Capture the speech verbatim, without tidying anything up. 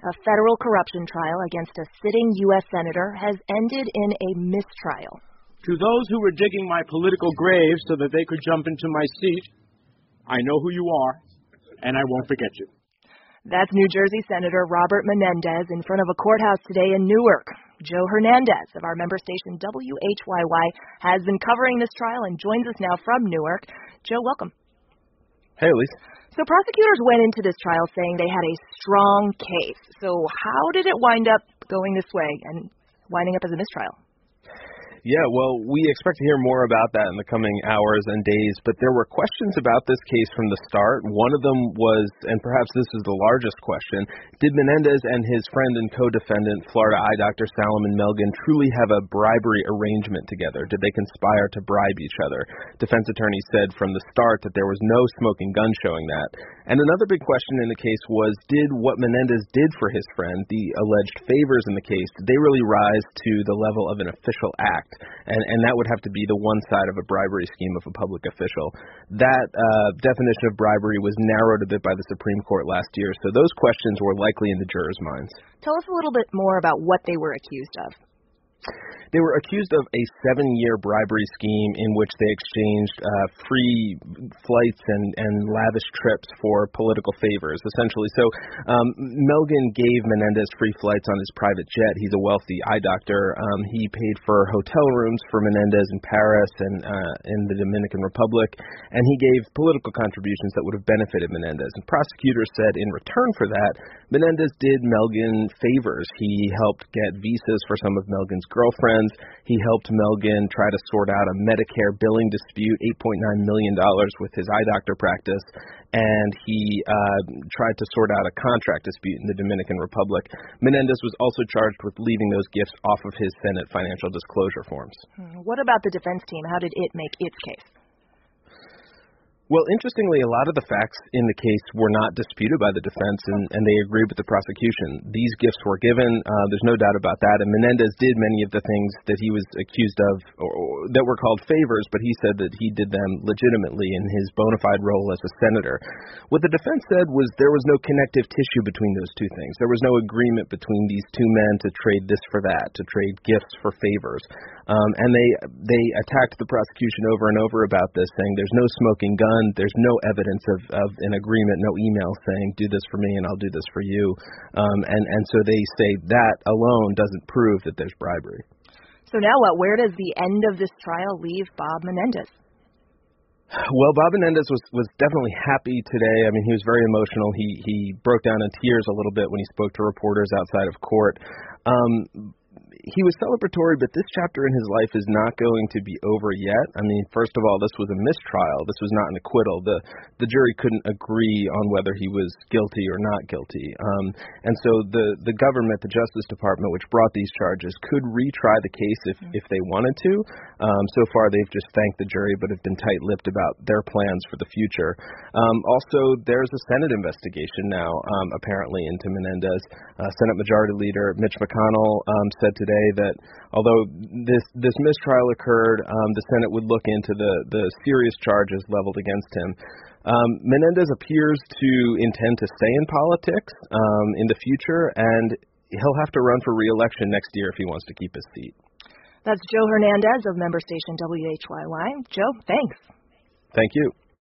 A federal corruption trial against a sitting U S senator has ended in a mistrial. To those who were digging my political grave so that they could jump into my seat, I know who you are, and I won't forget you. That's New Jersey Senator Robert Menendez in front of a courthouse today in Newark. Joe Hernandez of our member station W H Y Y has been covering this trial and joins us now from Newark. Joe, welcome. Hey, Elise. So prosecutors went into this trial saying they had a strong case. So how did it wind up going this way and winding up as a mistrial? Yeah, well, we expect to hear more about that in the coming hours and days, but there were questions about this case from the start. One of them was, and perhaps this is the largest question, did Menendez and his friend and co-defendant, Florida eye doctor Salomon Melgen, truly have a bribery arrangement together? Did they conspire to bribe each other? Defense attorneys said from the start that there was no smoking gun showing that. And another big question in the case was, did what Menendez did for his friend, the alleged favors in the case, did they really rise to the level of an official act? And, and that would have to be the one side of a bribery scheme of a public official. That uh, definition of bribery was narrowed a bit by the Supreme Court last year, so those questions were likely in the jurors' minds. Tell us a little bit more about what they were accused of. They were accused of a seven-year bribery scheme in which they exchanged uh, free flights and, and lavish trips for political favors, essentially. So um, Melgen gave Menendez free flights on his private jet. He's a wealthy eye doctor. Um, he paid for hotel rooms for Menendez in Paris and uh, in the Dominican Republic, and he gave political contributions that would have benefited Menendez. And prosecutors said in return for that, Menendez did Melgen favors. He helped get visas for some of Melgen's girlfriends. He helped Melgen try to sort out a Medicare billing dispute, eight point nine million dollars with his eye doctor practice, and he uh, tried to sort out a contract dispute in the Dominican Republic. Menendez was also charged with leaving those gifts off of his Senate financial disclosure forms. What about the defense team? How did it make its case? Well, interestingly, a lot of the facts in the case were not disputed by the defense, and, and they agreed with the prosecution. These gifts were given. Uh, there's no doubt about that. And Menendez did many of the things that he was accused of or, or, that were called favors, but he said that he did them legitimately in his bona fide role as a senator. What the defense said was there was no connective tissue between those two things. There was no agreement between these two men to trade this for that, to trade gifts for favors. Um, and they they attacked the prosecution over and over about this, saying there's no smoking gun. There's no evidence of, of an agreement, no email saying, do this for me and I'll do this for you. Um, and, and so they say that alone doesn't prove that there's bribery. So now what? Where does the end of this trial leave Bob Menendez? Well, Bob Menendez was, was definitely happy today. I mean, he was very emotional. He, he broke down in tears a little bit when he spoke to reporters outside of court. Um, He was celebratory, but this chapter in his life is not going to be over yet. I mean, first of all, this was a mistrial. This was not an acquittal. The the jury couldn't agree on whether he was guilty or not guilty. Um, and so the, the government, the Justice Department, which brought these charges, could retry the case if, if they wanted to. Um, so far, they've just thanked the jury, but have been tight-lipped about their plans for the future. Um, also, there's a Senate investigation now, um, apparently, into Menendez. Uh, Senate Majority Leader Mitch McConnell um, said today that although this this mistrial occurred, um, the Senate would look into the, the serious charges leveled against him. Um, Menendez appears to intend to stay in politics um, in the future, and he'll have to run for re-election next year if he wants to keep his seat. That's Joe Hernandez of member station W H Y Y. Joe, thanks. Thank you.